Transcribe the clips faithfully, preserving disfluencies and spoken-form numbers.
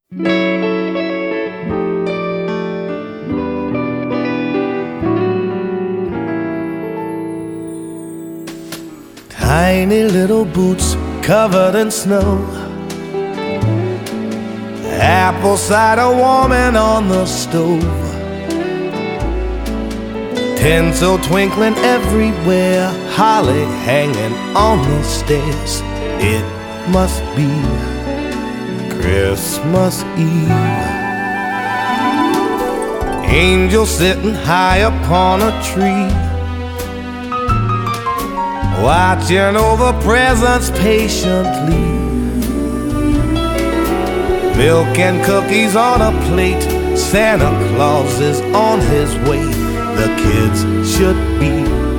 Tiny little boots covered in snow, apple cider warming on the stove, tinsel twinkling everywhere, holly hanging on the stairs. It must be Christmas Eve. Angels sitting high upon a tree, watching over presents patiently. Milk and cookies on a plate, Santa Claus is on his way. The kids should be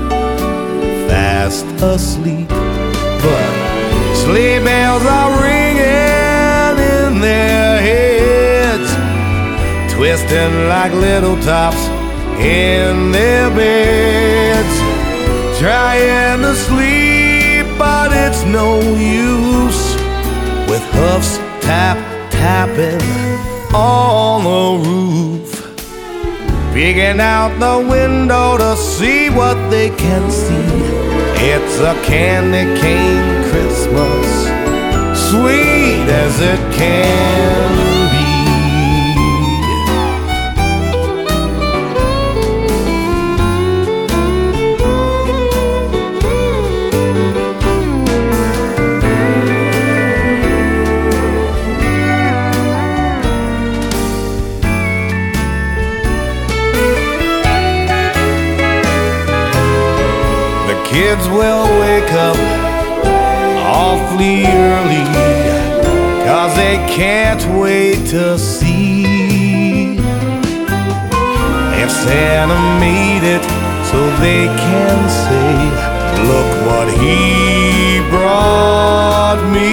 fast asleep, but sleigh bells are ringing in their heads, twisting like little tops in their beds, trying to sleep, but it's no use, with hoofs tap tapping on the roof, peeking out the window to see what they can see. It's a candy cane Christmas, sweet as it can be. Kids will wake up awfully early, 'cause they can't wait to see if Santa made it, so they can say, look what he brought me.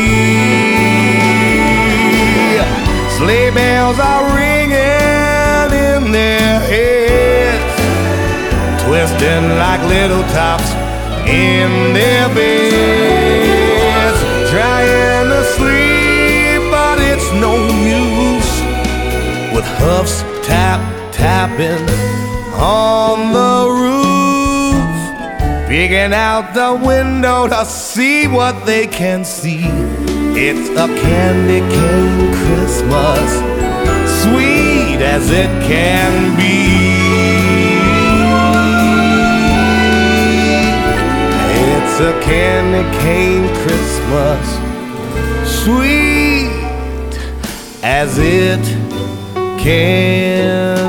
Sleigh bells are ringing in their heads, twisting like little tops in their beds, trying to sleep, but it's no use, with hoofs tap tapping on the roof, peeking out the window to see what they can see. It's a candy cane Christmas, sweet as it can be. It's a candy cane Christmas, sweet as it can